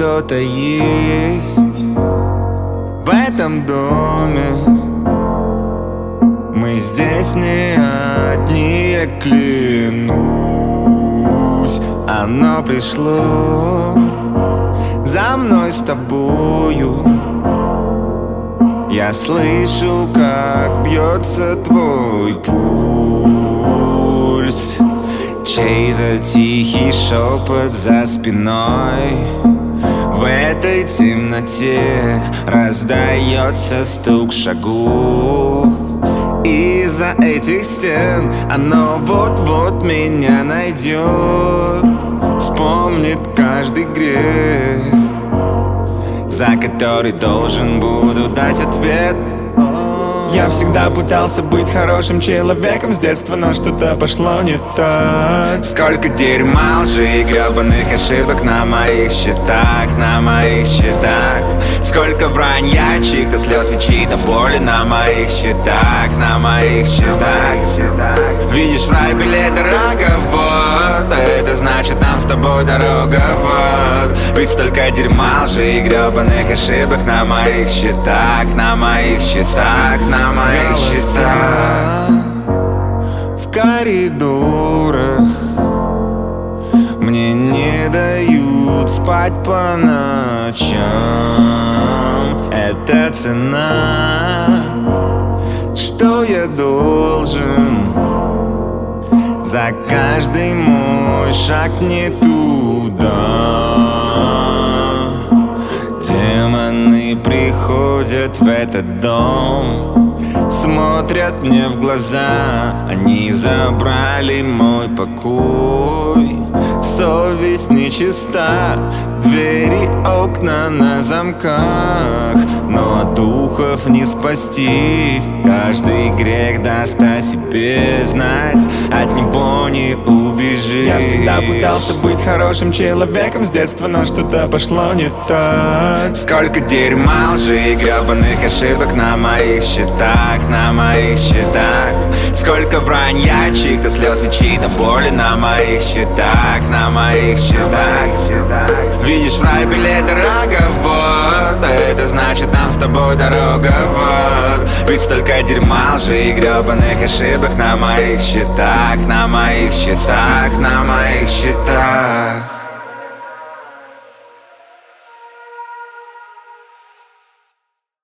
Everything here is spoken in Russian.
кто-то есть в этом доме. Мы здесь не одни, я клянусь. Оно пришло за мной с тобою. Я слышу, как бьется твой пульс. Чей-то тихий шепот за спиной. В этой темноте раздается стук шагов. Из-за этих стен оно вот-вот меня найдет. Вспомнит каждый грех, за который должен буду дать ответ. Я всегда пытался быть хорошим человеком с детства, но что-то пошло не так. Сколько дерьма, лжи и гребаных ошибок на моих счетах, на моих счетах. Сколько вранья, чьих-то слез и чьей-то боли на моих счетах, на моих счетах. Видишь, в рай билет дорого, вот, а это значит нам с тобой дорога, вот. Ведь столько дерьма, лжи и гребаных ошибок на моих счетах, на моих счетах, на моих счетах. В коридорах мне не дают спать по ночам. Это цена, что я должен за каждый мой шаг не туда. Демоны приходят в этот дом, смотрят мне в глаза. Они забрали мой покой. Совесть нечиста, двери, окна на замках. Но от духов не спастись. Каждый грех даст о себе знать, от него не убежишь. Я всегда пытался быть хорошим человеком с детства, но что-то пошло не так. Сколько дерьма, лжи и гребаных ошибок на моих счетах, на моих счетах. Сколько вранья, чьих-то слез и чьей-то боли на моих счетах, на моих счетах. Видишь, в рай билет дорого, вот, а это значит нам с тобой дорога, вот. Ведь столько дерьма, лжи и гребаных ошибок на моих счетах, на моих счетах, на моих счетах.